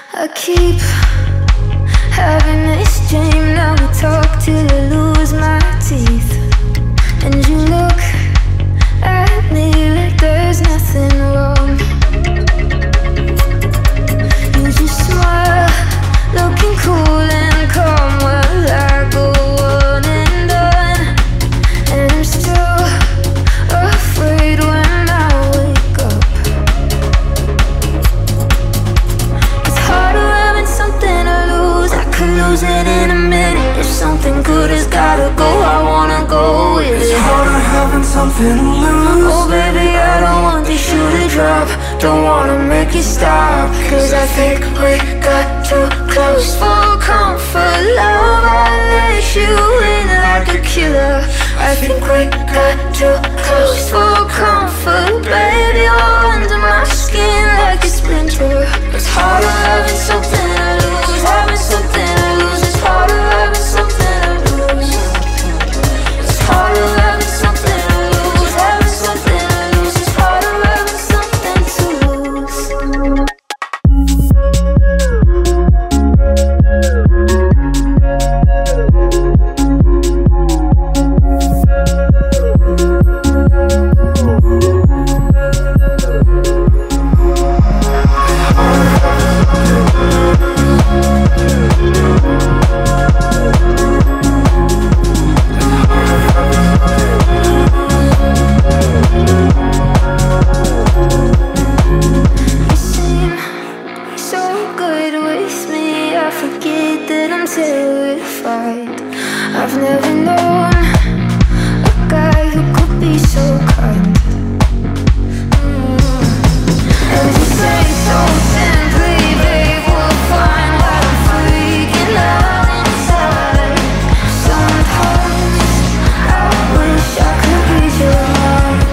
I keep having this dream. Now we talk till I lose my teeth. And you look at me like there's nothing wrong. You just smile, looking cool and calm while I go on and on. And I'm still afraid when I wake up. It's harder having something to lose. I could lose it in a minute. If something good has gotta go, I wanna go with it. It's harder having something to lose. Oh baby, I don't want this shoe to drop. Don't wanna make it stop. Cause I think we got too close for comfort. Love, I let you in like a killer. I think we got too close for comfort. Baby, you're under my skin like a splinter. It's harder having something to lose. Having something to lose. It's harder having something to lose. It's harder having something to lose. Having something to lose. It's harder having something to lose. You seem so good with me. I forget that I'm terrified. I've never known a guy who could be so kind. And you say so simply, babe, we'll find what I'm freaking out inside. Sometimes I wish I could read your mind.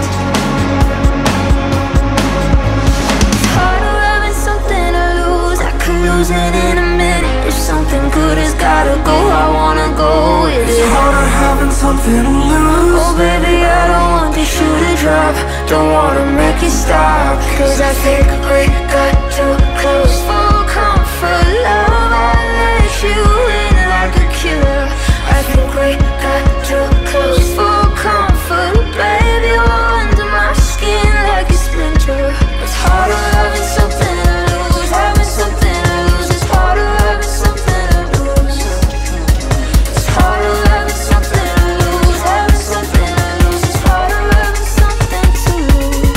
It's harder having something to lose. I could lose it in a minute. If something good has gotta go, I wanna go with It's it. harder having something to lose. Oh baby, I don't want this shoe to drop. Don't wanna make it stop. Cause I think we got too close for comfort. Love, I let you in like a killer. I think we got too close for comfort. Baby, you're under my skin like a splinter. It's harder having something to lose. Having something to lose. It's harder having something to lose. It's harder having something to lose. Having something to lose. It's harder having something to lose.